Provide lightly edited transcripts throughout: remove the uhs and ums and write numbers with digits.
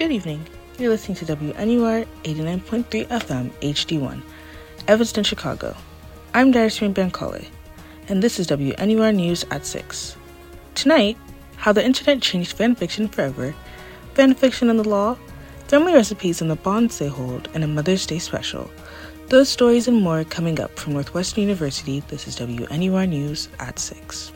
Good evening. You're listening to WNUR 89.3 FM HD1, Evanston, Chicago. I'm Darasmin Bankole, and this is WNUR News at 6. Tonight, how the internet changed fanfiction forever, fanfiction and the law, family recipes and the bonds they hold, and a Mother's Day special. Those stories and more coming up from Northwestern University. This is WNUR News at 6.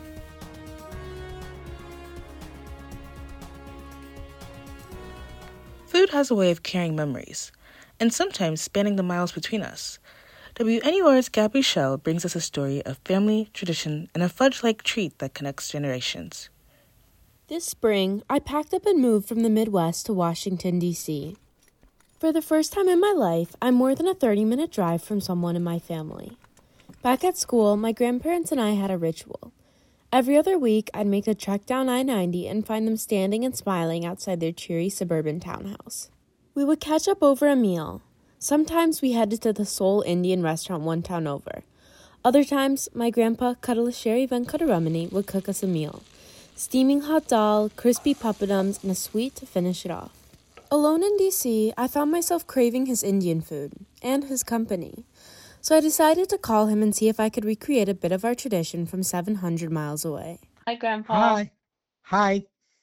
Food has a way of carrying memories, and sometimes spanning the miles between us. WNUR's Gabby Shell brings us a story of family, tradition, and a fudge-like treat that connects generations. This spring, I packed up and moved from the Midwest to Washington, D.C. For the first time in my life, I'm more than a 30-minute drive from someone in my family. Back at school, my grandparents and I had a ritual. Every other week, I'd make the trek down I-90 and find them standing and smiling outside their cheery suburban townhouse. We would catch up over a meal. Sometimes we headed to the Seoul Indian restaurant one town over. Other times, my grandpa, Kadalasheri Venkataramani, would cook us a meal. Steaming hot dal, crispy papadums, and a sweet to finish it off. Alone in D.C., I found myself craving his Indian food and his company. So I decided to call him and see if I could recreate a bit of our tradition from 700 miles away. Hi, Grandpa. Hi.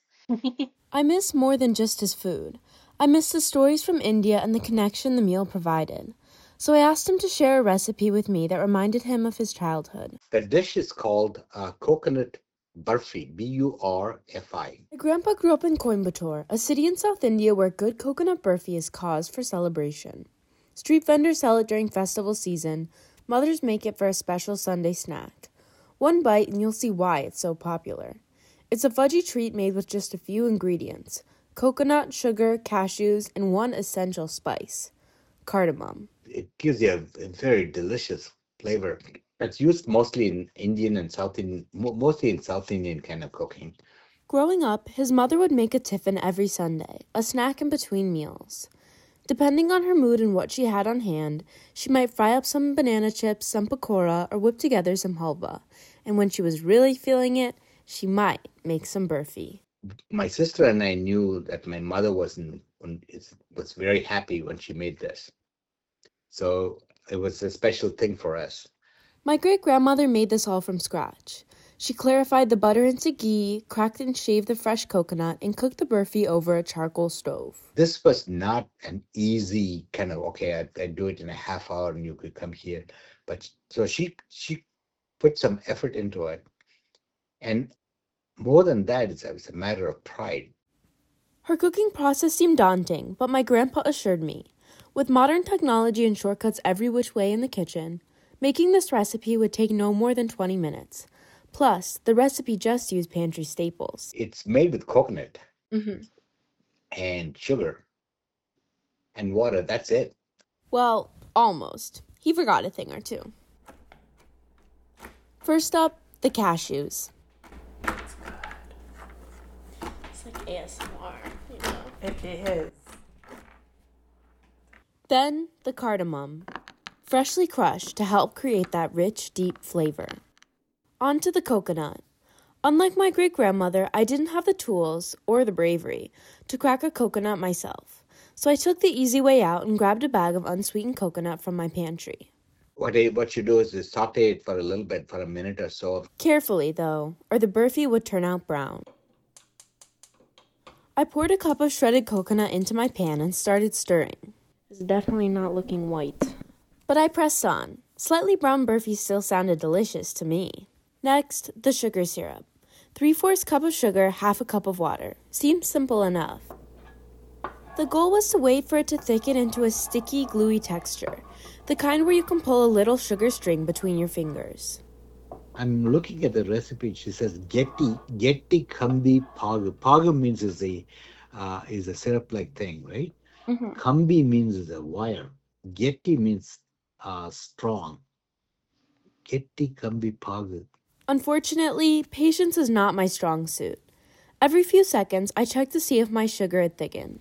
I miss more than just his food. I miss the stories from India and the connection the meal provided. So I asked him to share a recipe with me that reminded him of his childhood. The dish is called coconut burfi, B-U-R-F-I. My grandpa grew up in Coimbatore, a city in South India where good coconut burfi is cause for celebration. Street vendors sell it during festival season. Mothers make it for a special Sunday snack. One bite and you'll see why it's so popular. It's a fudgy treat made with just a few ingredients: coconut, sugar, cashews, and one essential spice: cardamom. It gives you a very delicious flavor. It's used mostly in Indian and mostly in South Indian kind of cooking. Growing up, his mother would make a tiffin every Sunday, a snack in between meals. Depending on her mood and what she had on hand, she might fry up some banana chips, some pakora, or whip together some halva. And when she was really feeling it, she might make some burfi. My sister and I knew that my mother was very happy when she made this. So it was a special thing for us. My great-grandmother made this all from scratch. She clarified the butter into ghee, cracked and shaved the fresh coconut, and cooked the burfi over a charcoal stove. This was not an easy kind of, I'd do it in a half hour and you could come here. But so she put some effort into it. And more than that, it's a matter of pride. Her cooking process seemed daunting, but my grandpa assured me, with modern technology and shortcuts every which way in the kitchen, making this recipe would take no more than 20 minutes. Plus, the recipe just used pantry staples. It's made with coconut and sugar and water. That's it. Well, almost. He forgot a thing or two. First up, the cashews. It's good. It's like ASMR, you know? It is. Then, the cardamom, freshly crushed to help create that rich, deep flavor. On to the coconut. Unlike my great-grandmother, I didn't have the tools, or the bravery, to crack a coconut myself. So I took the easy way out and grabbed a bag of unsweetened coconut from my pantry. What you do is saute it for a little bit, for a minute or so. Carefully, though, or the burfi would turn out brown. I poured a cup of shredded coconut into my pan and started stirring. It's definitely not looking white. But I pressed on. Slightly brown burfi still sounded delicious to me. Next, the sugar syrup. 3/4 cup of sugar, 1/2 cup of water. Seems simple enough. The goal was to wait for it to thicken into a sticky, gluey texture, the kind where you can pull a little sugar string between your fingers. I'm looking at the recipe. She says Getti Kambi Pagu. Pagu means is a syrup-like thing, right? Kambi means is a wire. Getti means strong. Getti Kambi Pagu. Unfortunately, patience is not my strong suit. Every few seconds, I checked to see if my sugar had thickened.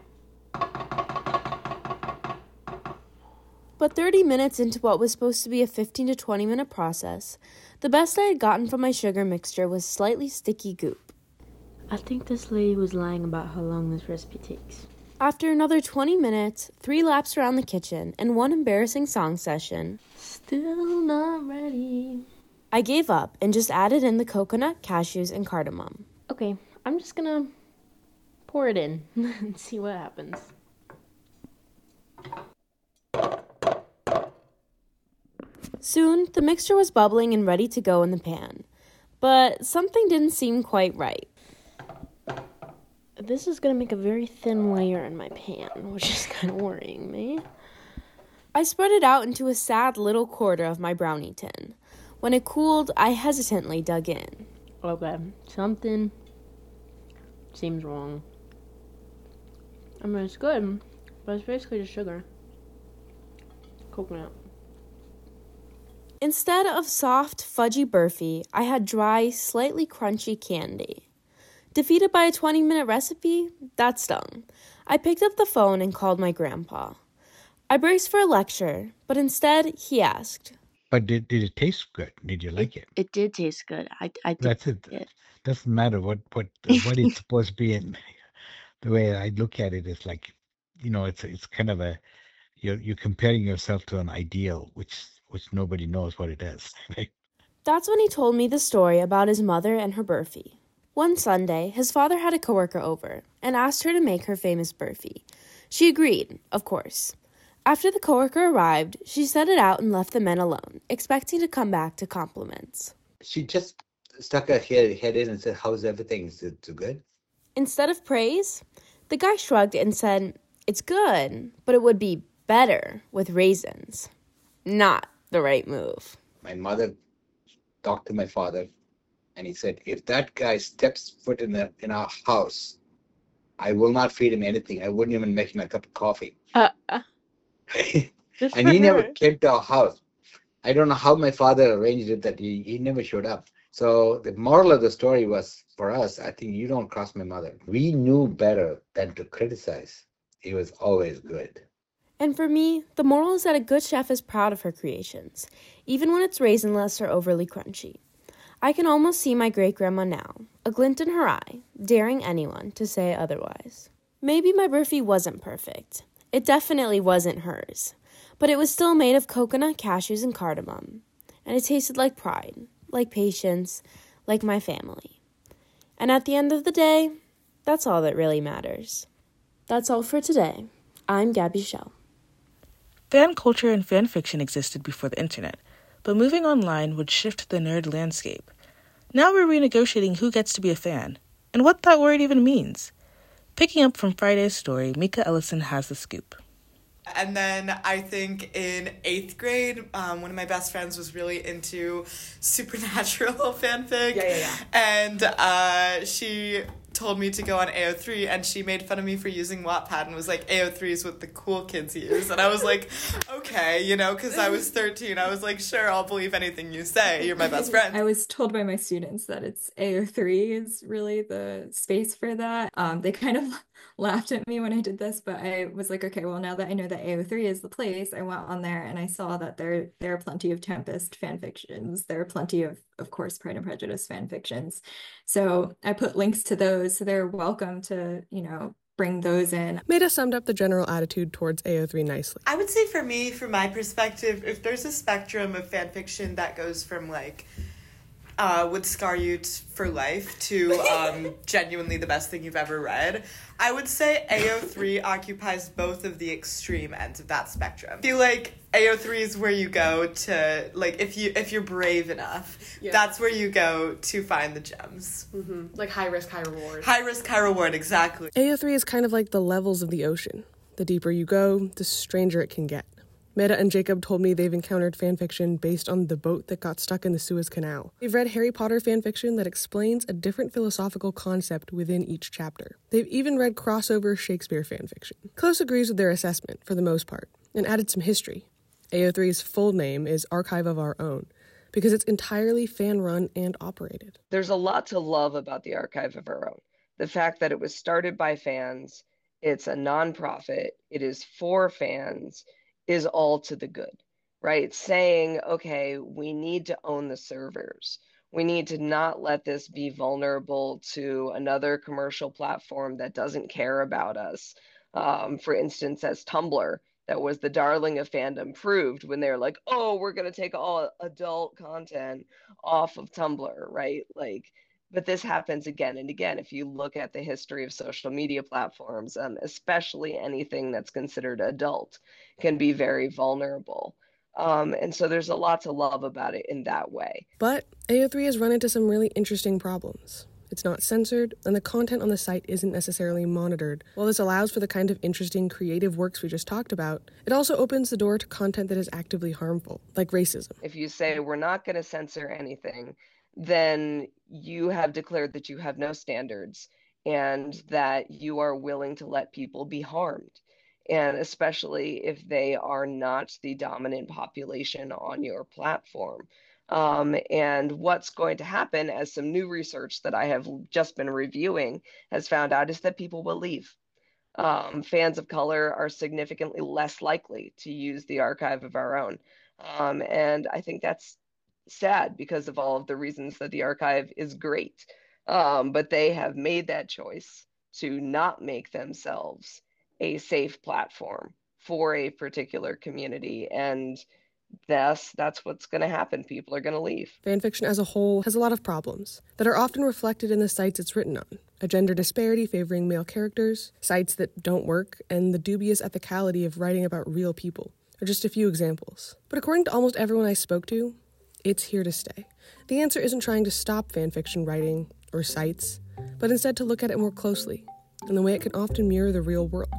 But 30 minutes into what was supposed to be a 15 to 20 minute process, the best I had gotten from my sugar mixture was slightly sticky goop. I think this lady was lying about how long this recipe takes. After another 20 minutes, 3 laps around the kitchen, and 1 embarrassing song session, Still not ready. I gave up and just added in the coconut, cashews, and cardamom. Okay, I'm just gonna pour it in and see what happens. Soon, the mixture was bubbling and ready to go in the pan. But something didn't seem quite right. This is gonna make a very thin layer in my pan, which is kind of worrying me. I spread it out into a sad little quarter of my brownie tin. When it cooled, I hesitantly dug in. Okay, something seems wrong. I mean, it's good, but it's basically just sugar. Coconut. Instead of soft, fudgy burfi, I had dry, slightly crunchy candy. Defeated by a 20-minute recipe? That stung. I picked up the phone and called my grandpa. I braced for a lecture, but instead, he asked. But did it taste good? Did you like it? It did taste good. I did. That's it. Doesn't matter what it's supposed to be. And the way I look at it is like, it's kind of you're comparing yourself to an ideal, which nobody knows what it is. Right? That's when he told me the story about his mother and her burfi. One Sunday, his father had a coworker over and asked her to make her famous burfi. She agreed, of course. After the coworker arrived, she set it out and left the men alone, expecting to come back to compliments. She just stuck her head in and said, "How's everything? Is it good?" Instead of praise, the guy shrugged and said, "It's good, but it would be better with raisins." Not the right move. My mother talked to my father, and he said, "If that guy steps foot in our house, I will not feed him anything. I wouldn't even make him a cup of coffee." And he never came to our house. I don't know how my father arranged it that he never showed up. So the moral of the story was, for us, I think you don't cross my mother. We knew better than to criticize. It was always good. And for me, the moral is that a good chef is proud of her creations, even when it's raisinless or overly crunchy. I can almost see my great-grandma now, a glint in her eye, daring anyone to say otherwise. Maybe my burfi wasn't perfect. It definitely wasn't hers. But it was still made of coconut, cashews, and cardamom. And it tasted like pride, like patience, like my family. And at the end of the day, that's all that really matters. That's all for today. I'm Gabby Shell. Fan culture and fan fiction existed before the internet, but moving online would shift the nerd landscape. Now we're renegotiating who gets to be a fan, and what that word even means. Picking up from Friday's story, Mika Ellison has the scoop. And then I think in 8th grade, one of my best friends was really into supernatural fanfic. Yeah. And she told me to go on AO3, and she made fun of me for using Wattpad and was like, AO3 is what the cool kids use. And I was like, okay, because I was 13. I was like, sure, I'll believe anything you say. You're my best friend. I was told by my students that it's AO3 is really the space for that. They kind of laughed at me when I did this, but I was like, okay, well, now that I know that AO3 is the place, I went on there and I saw that there are plenty of Tempest fan fictions. There are plenty of course, Pride and Prejudice fan fictions. So I put links to those, so they're welcome to, bring those in. Maida summed up the general attitude towards AO3 nicely. I would say for me, from my perspective, if there's a spectrum of fan fiction that goes from would scar you for life to genuinely the best thing you've ever read, I would say AO3 occupies both of the extreme ends of that spectrum. I feel like AO3 is where you go to, if you're brave enough, that's where you go to find the gems. Mm-hmm. Like high risk, high reward. High risk, high reward, exactly. AO3 is kind of like the levels of the ocean. The deeper you go, the stranger it can get. Maida and Jacob told me they've encountered fanfiction based on the boat that got stuck in the Suez Canal. They've read Harry Potter fanfiction that explains a different philosophical concept within each chapter. They've even read crossover Shakespeare fanfiction. Close agrees with their assessment, for the most part, and added some history. AO3's full name is Archive of Our Own, because it's entirely fan-run and operated. There's a lot to love about the Archive of Our Own. The fact that it was started by fans, it's a nonprofit, it is for fans, is all to the good, right? Saying, okay, we need to own the servers. We need to not let this be vulnerable to another commercial platform that doesn't care about us. For instance, as Tumblr, that was the darling of fandom, proved when they're like, oh, we're going to take all adult content off of Tumblr, right? Like, but this happens again and again. If you look at the history of social media platforms, especially anything that's considered adult, can be very vulnerable. And so there's a lot to love about it in that way. But AO3 has run into some really interesting problems. It's not censored, and the content on the site isn't necessarily monitored. While this allows for the kind of interesting creative works we just talked about, it also opens the door to content that is actively harmful, like racism. If you say we're not going to censor anything, then you have declared that you have no standards and that you are willing to let people be harmed. And especially if they are not the dominant population on your platform. And what's going to happen, as some new research that I have just been reviewing has found out, is that people will leave. Fans of color are significantly less likely to use the archive of our own. And I think that's sad because of all of the reasons that the archive is great. But they have made that choice to not make themselves a safe platform for a particular community. And that's what's going to happen. People are going to leave. Fanfiction as a whole has a lot of problems that are often reflected in the sites it's written on. A gender disparity favoring male characters, sites that don't work, and the dubious ethicality of writing about real people are just a few examples. But according to almost everyone I spoke to, it's here to stay. The answer isn't trying to stop fanfiction writing or sites, but instead to look at it more closely and the way it can often mirror the real world.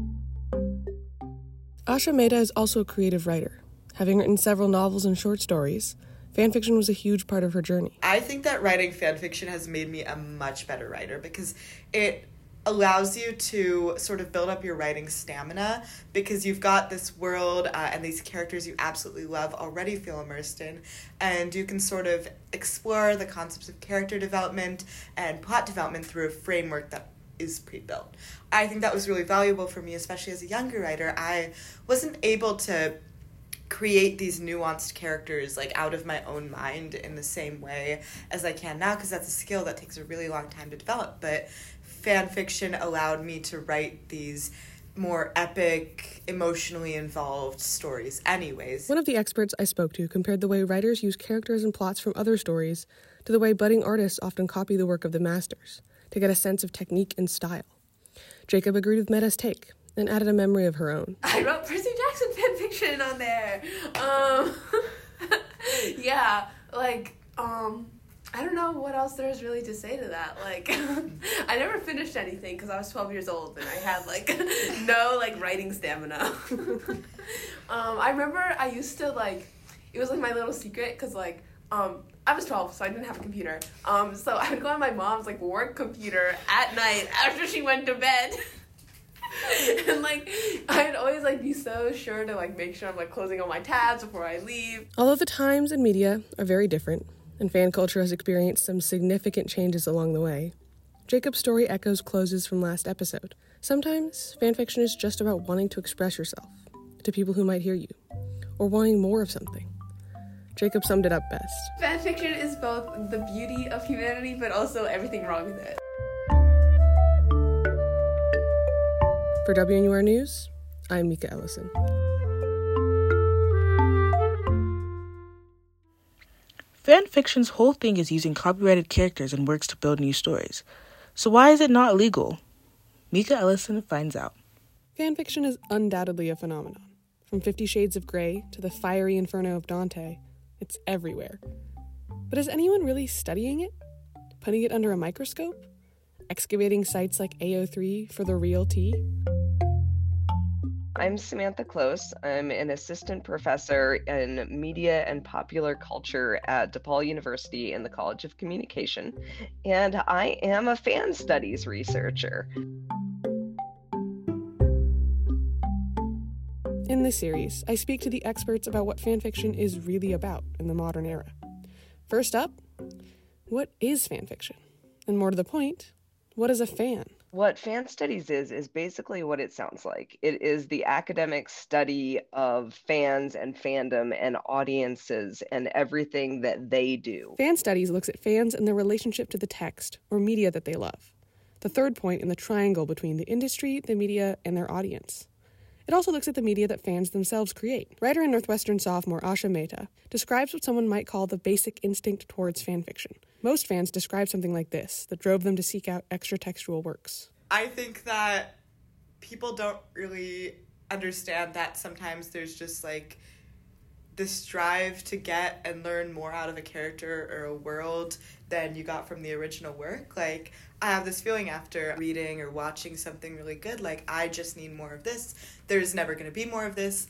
Asha Mehta is also a creative writer. Having written several novels and short stories, fanfiction was a huge part of her journey. I think that writing fanfiction has made me a much better writer because it allows you to sort of build up your writing stamina because you've got this world and these characters you absolutely love already feel immersed in, and you can sort of explore the concepts of character development and plot development through a framework that is pre-built. I think that was really valuable for me, especially as a younger writer. I wasn't able to create these nuanced characters like out of my own mind in the same way as I can now, because that's a skill that takes a really long time to develop. But fan fiction allowed me to write these more epic, emotionally involved stories anyways. One of the experts I spoke to compared the way writers use characters and plots from other stories to the way budding artists often copy the work of the masters to get a sense of technique and style. Jacob agreed with Mehta's take and added a memory of her own. I wrote Percy Jackson fanfiction on there. Yeah, like, I don't know what else there's really to say to that. Like, I never finished anything because I was 12 years old and I had, like, no, like, writing stamina. I remember I used to, like, it was, like, my little secret because, like, I was 12, so I didn't have a computer. So I would go on my mom's, like, work computer at night after she went to bed. And, like, I'd always, like, be so sure to, like, make sure I'm, like, closing all my tabs before I leave. Although the times and media are very different, and fan culture has experienced some significant changes along the way, Jacob's story echoes closes from last episode. Sometimes fanfiction is just about wanting to express yourself to people who might hear you, or wanting more of something. Jacob summed it up best. Fanfiction is both the beauty of humanity, but also everything wrong with it. For WNUR News, I'm Mika Ellison. Fanfiction's whole thing is using copyrighted characters and works to build new stories. So why is it not illegal? Mika Ellison finds out. Fanfiction is undoubtedly a phenomenon. From 50 Shades of Grey to the fiery inferno of Dante, it's everywhere. But is anyone really studying it? Putting it under a microscope? Excavating sites like AO3 for the real tea? I'm Samantha Close. I'm an assistant professor in media and popular culture at DePaul University in the College of Communication, and I am a fan studies researcher. In this series, I speak to the experts about what fanfiction is really about in the modern era. First up, what is fanfiction? And more to the point, what is a fan? What fan studies is basically what it sounds like. It is the academic study of fans and fandom and audiences and everything that they do. Fan studies looks at fans and their relationship to the text or media that they love. the third point in the triangle between the industry, the media, and their audience. It also looks at the media that fans themselves create. Writer and Northwestern sophomore Asha Mehta describes what someone might call the basic instinct towards fanfiction. Most fans describe something like this that drove them to seek out extra-textual works. I think that people don't really understand that sometimes there's just like this drive to get and learn more out of a character or a world than you got from the original work. Like, I have this feeling after reading or watching something really good, like, I just need more of this. There's never going to be more of this.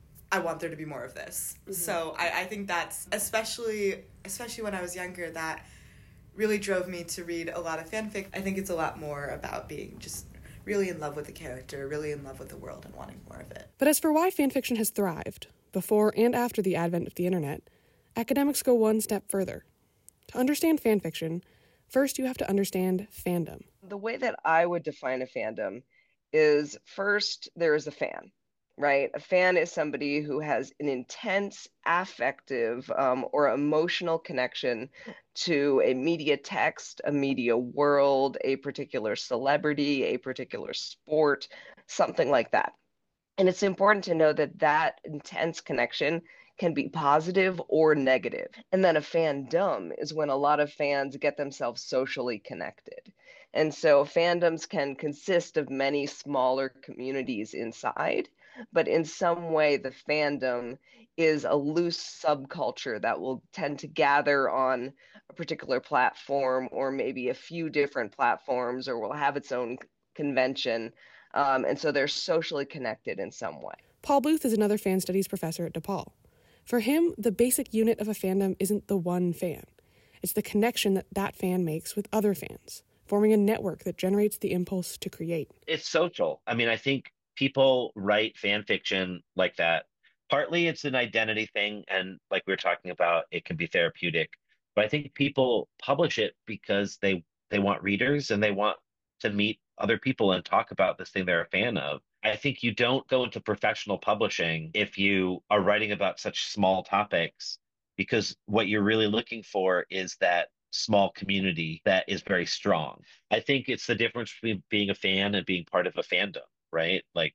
I want there to be more of this. Mm-hmm. So I think that's, especially when I was younger, that really drove me to read a lot of fanfic. I think it's a lot more about being just really in love with the character, really in love with the world, and wanting more of it. But as for why fanfiction has thrived, before and after the advent of the internet, academics go one step further. To understand fanfiction, first you have to understand fandom. The way that I would define a fandom is, first, there is a fan, right? A fan is somebody who has an intense affective or emotional connection to a media text, a media world, a particular celebrity, a particular sport, something like that. And it's important to know that that intense connection can be positive or negative. And then a fandom is when a lot of fans get themselves socially connected. And so fandoms can consist of many smaller communities inside, but in some way the fandom is a loose subculture that will tend to gather on a particular platform or maybe a few different platforms, or will have its own convention. And so they're socially connected in some way. Paul Bluth is another fan studies professor at DePaul. For him, the basic unit of a fandom isn't the one fan. It's the connection that that fan makes with other fans, forming a network that generates the impulse to create. It's social. I mean, I think people write fan fiction like that. Partly it's an identity thing, and like we were talking about, it can be therapeutic. But I think people publish it because they want readers and they want to meet other people and talk about this thing they're a fan of. I think you don't go into professional publishing if you are writing about such small topics, because what you're really looking for is that small community that is very strong. I think it's the difference between being a fan and being part of a fandom, right? Like,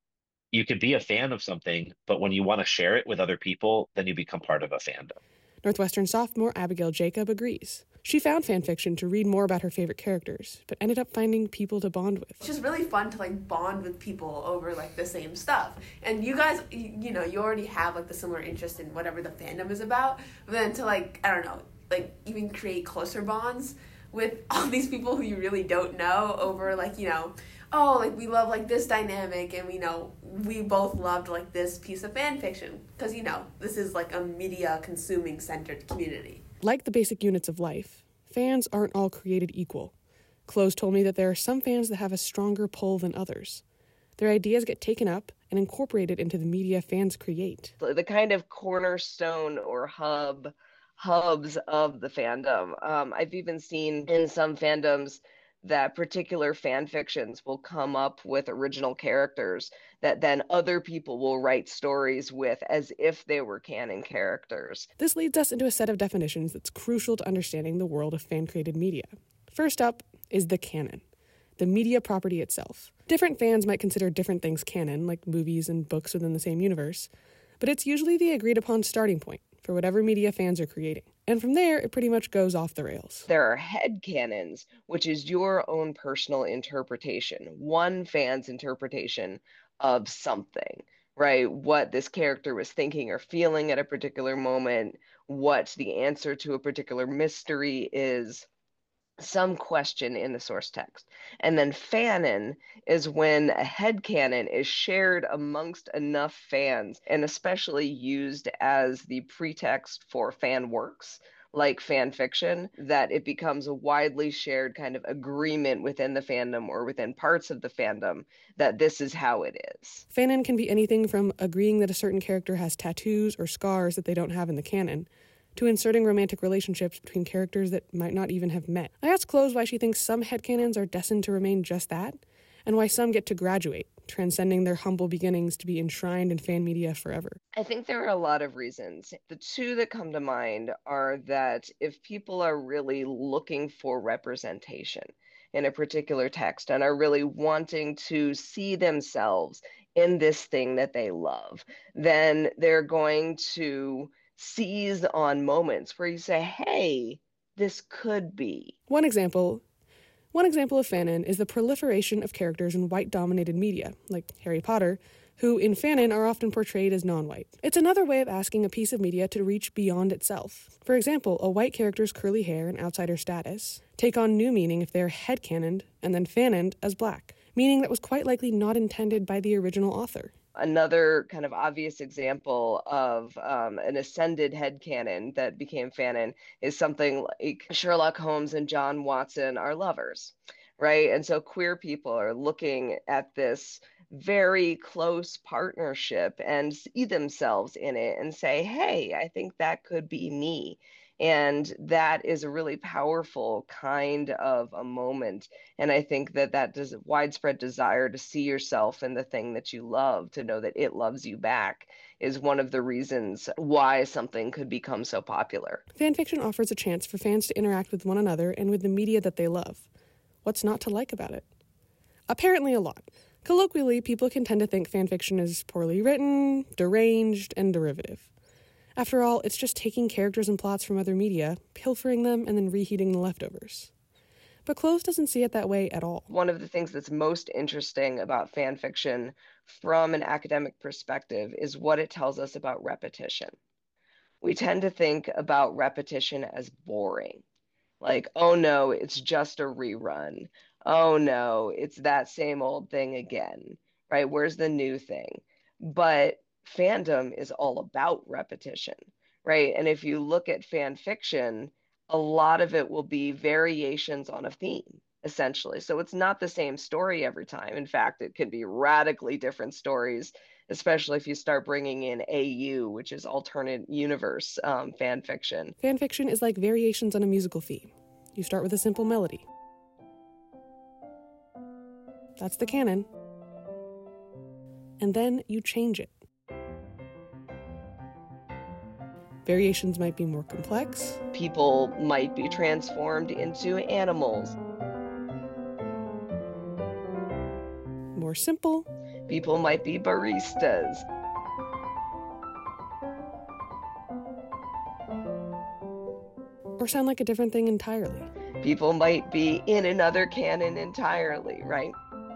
you could be a fan of something, but when you want to share it with other people, then you become part of a fandom. Northwestern sophomore Abigail Jacob agrees. She found fanfiction to read more about her favorite characters, but ended up finding people to bond with. It's just really fun to bond with people over the same stuff. And you guys, you already have the similar interest in whatever the fandom is about. But then to I don't know, even create closer bonds with all these people who you really don't know over we love this dynamic, and we both loved this piece of fan fiction because this is a media consuming centered community. Like the basic units of life, fans aren't all created equal. Close told me that there are some fans that have a stronger pull than others. Their ideas get taken up and incorporated into the media fans create. The kind of cornerstone or hubs of the fandom. I've even seen in some fandoms that particular fan fictions will come up with original characters that then other people will write stories with as if they were canon characters. This leads us into a set of definitions that's crucial to understanding the world of fan-created media. First up is the canon, the media property itself. Different fans might consider different things canon, like movies and books within the same universe, but it's usually the agreed-upon starting point for whatever media fans are creating. And from there, it pretty much goes off the rails. There are headcanons, which is your own personal interpretation, one fan's interpretation of something, right? What this character was thinking or feeling at a particular moment, what the answer to a particular mystery is, some question in the source text. And then fanon is when a headcanon is shared amongst enough fans and especially used as the pretext for fan works like fan fiction, that it becomes a widely shared kind of agreement within the fandom or within parts of the fandom that this is how it is. Fanon can be anything from agreeing that a certain character has tattoos or scars that they don't have in the canon, to inserting romantic relationships between characters that might not even have met. I asked Close why she thinks some headcanons are destined to remain just that, and why some get to graduate, transcending their humble beginnings to be enshrined in fan media forever. I think there are a lot of reasons. The two that come to mind are that if people are really looking for representation, in a particular text and are really wanting to see themselves in this thing that they love, then they're going to seize on moments where you say, hey, this could be. One example of fanon is the proliferation of characters in white-dominated media, like Harry Potter, who in fanon are often portrayed as non-white. It's another way of asking a piece of media to reach beyond itself. For example, a white character's curly hair and outsider status take on new meaning if they're headcanoned and then fanoned as black, meaning that was quite likely not intended by the original author. Another kind of obvious example of an ascended headcanon that became fanon is something like Sherlock Holmes and John Watson are lovers, right? And so queer people are looking at this very close partnership and see themselves in it and say, hey, I think that could be me. And that is a really powerful kind of a moment. And I think that widespread desire to see yourself in the thing that you love, to know that it loves you back, is one of the reasons why something could become so popular. Fanfiction offers a chance for fans to interact with one another and with the media that they love. What's not to like about it? Apparently a lot. Colloquially, people can tend to think fanfiction is poorly written, deranged, and derivative. After all, it's just taking characters and plots from other media, pilfering them, and then reheating the leftovers. But Close doesn't see it that way at all. One of the things that's most interesting about fan fiction from an academic perspective is what it tells us about repetition. We tend to think about repetition as boring. Like, oh no, it's just a rerun. Oh no, it's that same old thing again, right? Where's the new thing? But fandom is all about repetition, right? And if you look at fan fiction, a lot of it will be variations on a theme, essentially. So it's not the same story every time. In fact, it can be radically different stories, especially if you start bringing in AU, which is alternate universe fan fiction. Fan fiction is like variations on a musical theme. You start with a simple melody. That's the canon. And then you change it. Variations might be more complex. People might be transformed into animals. More simple. People might be baristas. Or sound like a different thing entirely. People might be in another canon entirely, right?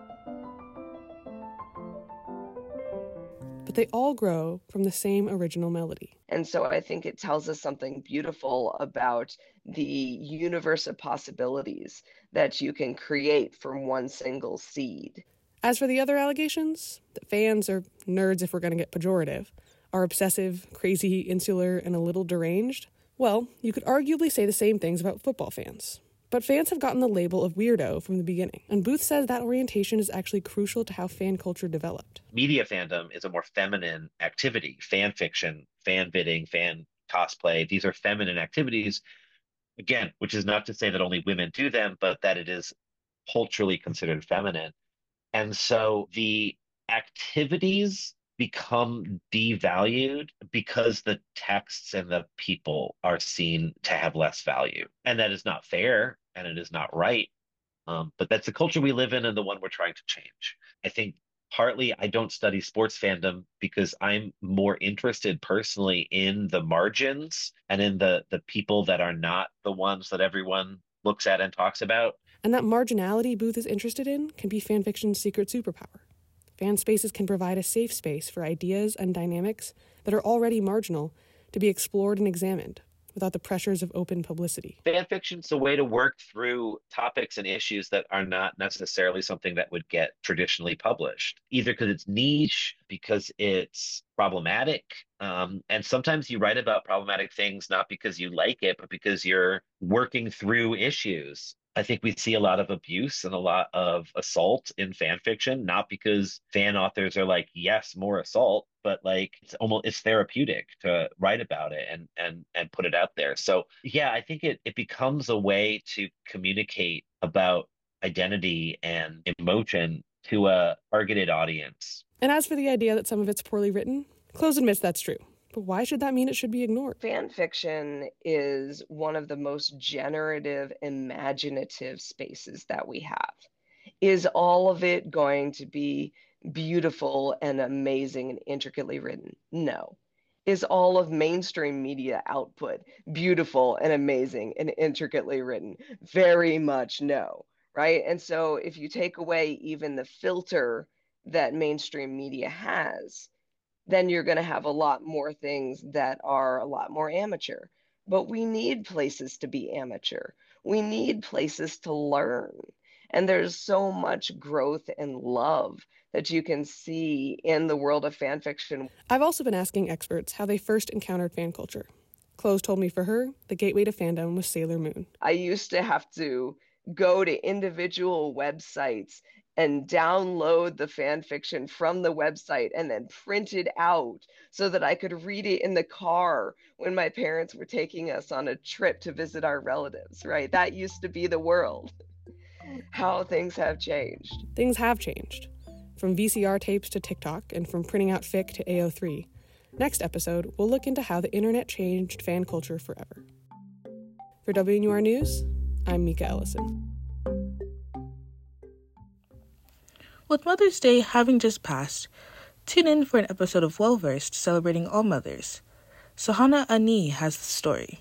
But they all grow from the same original melody. And so I think it tells us something beautiful about the universe of possibilities that you can create from one single seed. As for the other allegations, that fans, or nerds if we're going to get pejorative, are obsessive, crazy, insular, and a little deranged, well, you could arguably say the same things about football fans. But fans have gotten the label of weirdo from the beginning, and Booth says that orientation is actually crucial to how fan culture developed. Media fandom is a more feminine activity. Fan fiction, fan bidding, fan cosplay, these are feminine activities, again, which is not to say that only women do them, but that it is culturally considered feminine. And so the activities become devalued because the texts and the people are seen to have less value. And that is not fair and it is not right. But that's the culture we live in and the one we're trying to change. I think partly I don't study sports fandom because I'm more interested personally in the margins and in the people that are not the ones that everyone looks at and talks about. And that marginality Booth is interested in can be fanfiction's secret superpower. Fan spaces can provide a safe space for ideas and dynamics that are already marginal to be explored and examined without the pressures of open publicity. Fan fiction's a way to work through topics and issues that are not necessarily something that would get traditionally published, either because it's niche, because it's problematic. And sometimes you write about problematic things not because you like it, but because you're working through issues. I think we see a lot of abuse and a lot of assault in fan fiction, not because fan authors are like, yes, more assault, but like it's therapeutic to write about it and put it out there. So yeah, I think it becomes a way to communicate about identity and emotion to a targeted audience. And as for the idea that some of it's poorly written, Close admits that's true. But why should that mean it should be ignored? Fan fiction is one of the most generative, imaginative spaces that we have. Is all of it going to be beautiful and amazing and intricately written? No. Is all of mainstream media output beautiful and amazing and intricately written? Very much no, right? And so if you take away even the filter that mainstream media has, then you're going to have a lot more things that are a lot more amateur. But we need places to be amateur. We need places to learn. And there's so much growth and love that you can see in the world of fan fiction. I've also been asking experts how they first encountered fan culture. Chloe told me for her, the gateway to fandom was Sailor Moon. I used to have to go to individual websites and download the fan fiction from the website and then print it out so that I could read it in the car when my parents were taking us on a trip to visit our relatives, right? That used to be the world. How things have changed. Things have changed. From VCR tapes to TikTok and from printing out fic to AO3. Next episode, we'll look into how the internet changed fan culture forever. For WNUR News, I'm Mika Ellison. With Mother's Day having just passed, tune in for an episode of Well Versed celebrating all mothers. Sohana Ani has the story.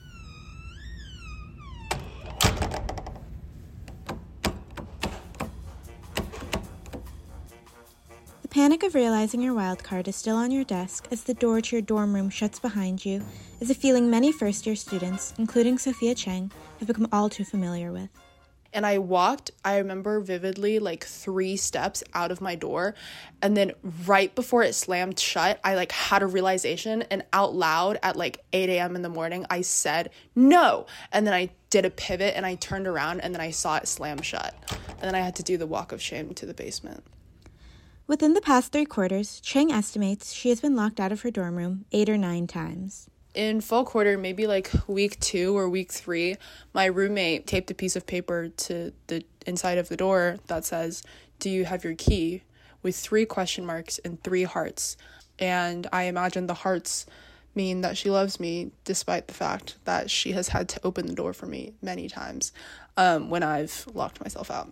The panic of realizing your wildcard is still on your desk as the door to your dorm room shuts behind you is a feeling many first-year students, including Sophia Cheng, have become all too familiar with. And I walked, I remember vividly, 3 steps out of my door. And then right before it slammed shut, I had a realization, and out loud at 8 a.m. in the morning, I said, no. And then I did a pivot and I turned around and then I saw it slam shut. And then I had to do the walk of shame to the basement. Within the past 3 quarters, Cheng estimates she has been locked out of her dorm room 8 or 9 times. In fall quarter, maybe week 2 or week 3, my roommate taped a piece of paper to the inside of the door that says, "Do you have your key?" with 3 question marks and 3 hearts. And I imagine the hearts mean that she loves me, despite the fact that she has had to open the door for me many times when I've locked myself out.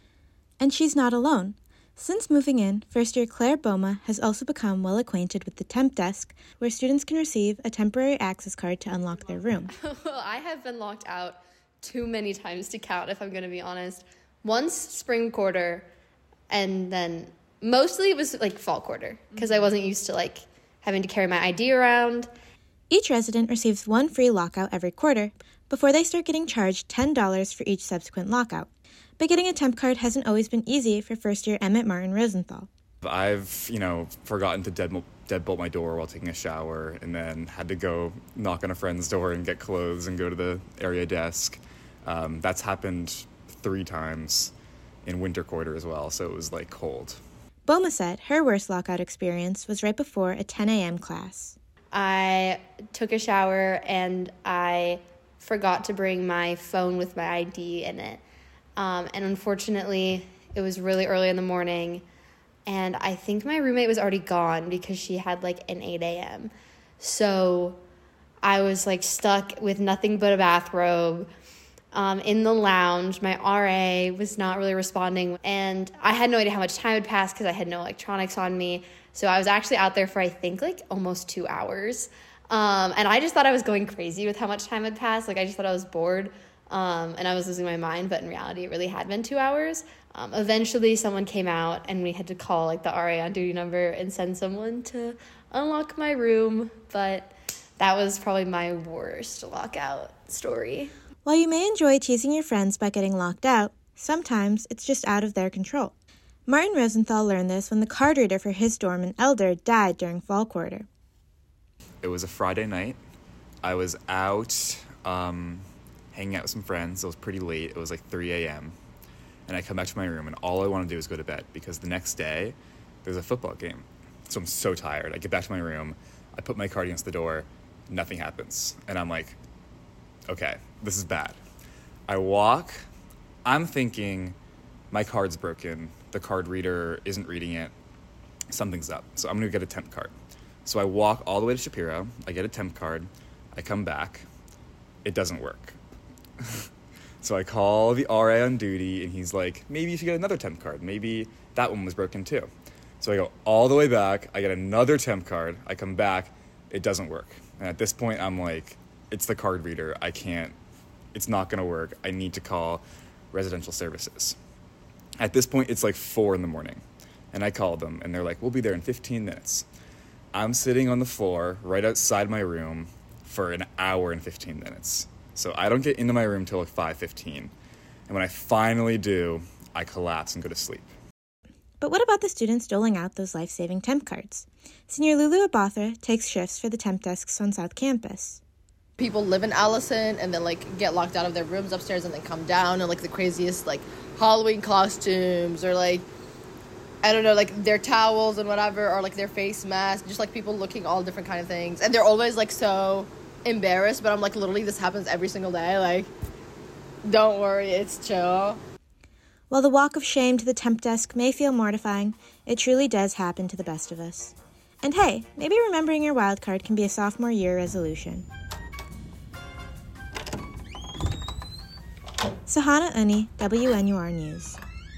And she's not alone. Since moving in, first-year Claire Boma has also become well acquainted with the temp desk, where students can receive a temporary access card to unlock their room. I have been locked out too many times to count, if I'm going to be honest. Once spring quarter, and then mostly it was fall quarter, because I wasn't used to having to carry my ID around. Each resident receives 1 free lockout every quarter, before they start getting charged $10 for each subsequent lockout. But getting a temp card hasn't always been easy for first-year Emmett Martin Rosenthal. I've, forgotten to deadbolt my door while taking a shower, and then had to go knock on a friend's door and get clothes and go to the area desk. That's happened 3 times in winter quarter as well, so it was cold. Boma said her worst lockout experience was right before a 10 a.m. class. I took a shower and I forgot to bring my phone with my ID in it. And unfortunately, it was really early in the morning, and I think my roommate was already gone because she had an 8 a.m. So I was stuck with nothing but a bathrobe in the lounge. My RA was not really responding, and I had no idea how much time had passed because I had no electronics on me. So I was actually out there for, I think, almost 2 hours. And I just thought I was going crazy with how much time had passed. I just thought I was bored. And I was losing my mind, but in reality, it really had been 2 hours. Eventually, someone came out, and we had to call, the RA on duty number and send someone to unlock my room. But that was probably my worst lockout story. While you may enjoy teasing your friends by getting locked out, sometimes it's just out of their control. Martin Rosenthal learned this when the card reader for his dorm in Elder died during fall quarter. It was a Friday night. I was out hanging out with some friends. It was pretty late. It was 3 a.m. And I come back to my room, and all I want to do is go to bed because the next day there's a football game. So I'm so tired. I get back to my room. I put my card against the door. Nothing happens. And I'm like, okay, this is bad. I walk. I'm thinking my card's broken. The card reader isn't reading it. Something's up. So I'm going to get a temp card. So I walk all the way to Shapiro, I get a temp card, I come back, it doesn't work. So I call the RA on duty, and he's like, maybe you should get another temp card. Maybe that one was broken too. So I go all the way back, I get another temp card, I come back, it doesn't work. And at this point, I'm like, it's the card reader, it's not gonna work, I need to call residential services. At this point, it's like 4 a.m, and I called them, and they're like, we'll be there in 15 minutes. I'm sitting on the floor right outside my room for an hour and 15 minutes. So I don't get into my room till like 5:15. And when I finally do, I collapse and go to sleep. But what about the students doling out those life-saving temp cards? Senior Lulu Abathra takes shifts for the temp desks on South Campus. People live in Allison and then like get locked out of their rooms upstairs and then come down in like the craziest like Halloween costumes or like, I don't know, like their towels and whatever, or like their face masks, just like people looking all different kind of things. And they're always like so embarrassed, but I'm like, literally this happens every single day. Like, don't worry, it's chill. While the walk of shame to the temp desk may feel mortifying, it truly does happen to the best of us. And hey, maybe remembering your wildcard can be a sophomore year resolution. Sahana Uni, WNUR News.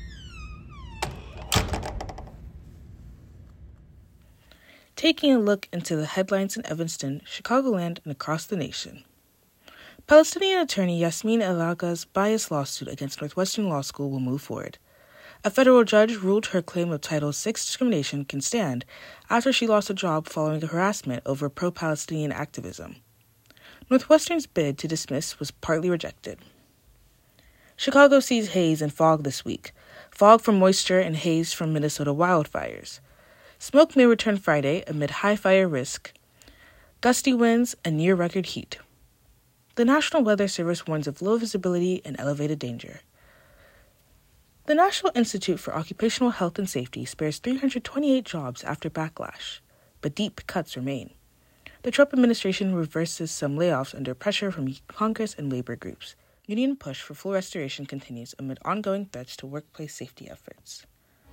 Taking a look into the headlines in Evanston, Chicagoland, and across the nation. Palestinian attorney Yasmin El-Agha's bias lawsuit against Northwestern Law School will move forward. A federal judge ruled her claim of Title VI discrimination can stand after she lost a job following a harassment over pro-Palestinian activism. Northwestern's bid to dismiss was partly rejected. Chicago sees haze and fog this week, fog from moisture and haze from Minnesota wildfires. Smoke may return Friday amid high fire risk, gusty winds, and near-record heat. The National Weather Service warns of low visibility and elevated danger. The National Institute for Occupational Health and Safety spares 328 jobs after backlash, but deep cuts remain. The Trump administration reverses some layoffs under pressure from Congress and labor groups. Union push for full restoration continues amid ongoing threats to workplace safety efforts.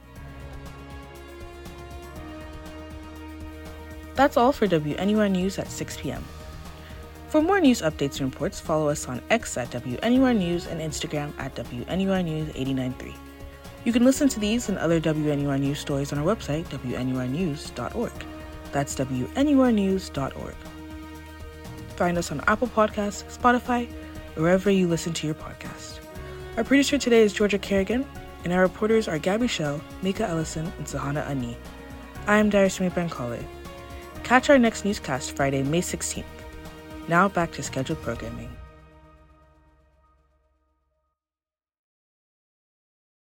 That's all for WNUR News at 6 p.m. For more news updates and reports, follow us on X at WNUR News and Instagram at WNUR News 893. You can listen to these and other WNUR News stories on our website, WNURnews.org. That's WNURnews.org. Find us on Apple Podcasts, Spotify, or wherever you listen to your podcast. Our producer today is Georgia Kerrigan, and our reporters are Gabby Shell, Mika Ellison, and Sahana Uni. I am Dariusmi Bankole. Catch our next newscast Friday, May 16th. Now back to scheduled programming.